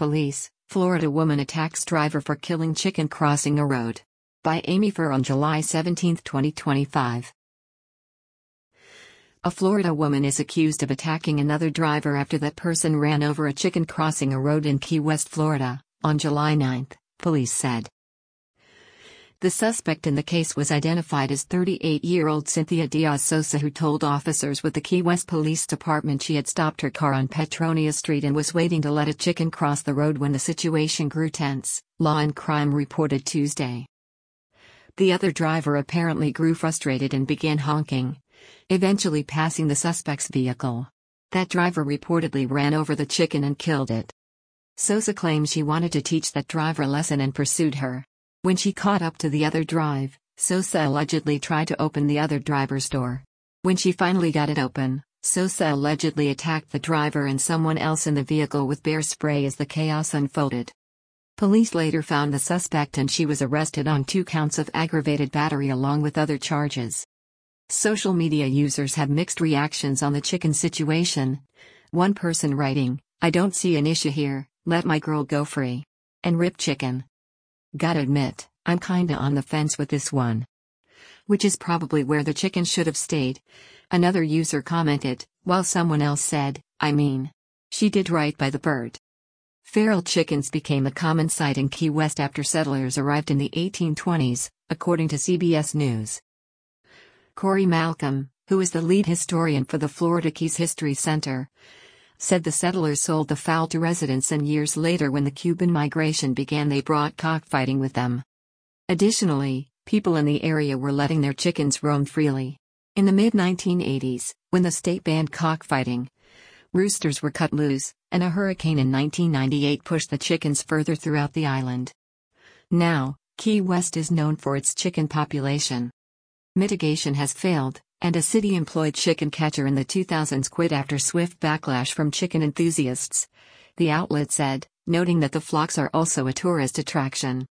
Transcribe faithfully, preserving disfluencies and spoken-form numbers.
Police, Florida woman attacks driver for killing chicken crossing a road. By Amy Furr on July seventeenth, twenty twenty-five. A Florida woman is accused of attacking another driver after that person ran over a chicken crossing a road in Key West, Florida, on July ninth, police said. The suspect in the case was identified as thirty-eight-year-old Cynthia Diaz Sosa, who told officers with the Key West Police Department she had stopped her car on Petronia Street and was waiting to let a chicken cross the road when the situation grew tense, Law and Crime reported Tuesday. The other driver apparently grew frustrated and began honking, eventually passing the suspect's vehicle. That driver reportedly ran over the chicken and killed it. Sosa claims she wanted to teach that driver a lesson and pursued her. When she caught up to the other drive, Sosa allegedly tried to open the other driver's door. When she finally got it open, Sosa allegedly attacked the driver and someone else in the vehicle with bear spray as the chaos unfolded. Police later found the suspect and she was arrested on two counts of aggravated battery along with other charges. Social media users have mixed reactions on the chicken situation. One person writing, "I don't see an issue here, let my girl go free. And rip chicken. Gotta admit, I'm kinda on the fence with this one. Which is probably where the chicken should have stayed." Another user commented, while someone else said, "I mean, she did right by the bird." Feral chickens became a common sight in Key West after settlers arrived in the eighteen twenties, according to C B S News. Corey Malcolm, who is the lead historian for the Florida Keys History Center, said the settlers sold the fowl to residents and years later when the Cuban migration began they brought cockfighting with them. Additionally, people in the area were letting their chickens roam freely. In the mid nineteen eighties, when the state banned cockfighting, roosters were cut loose, and a hurricane in nineteen ninety-eight pushed the chickens further throughout the island. Now, Key West is known for its chicken population. Mitigation has failed, and a city-employed chicken catcher in the two thousands quit after swift backlash from chicken enthusiasts, the outlet said, noting that the flocks are also a tourist attraction.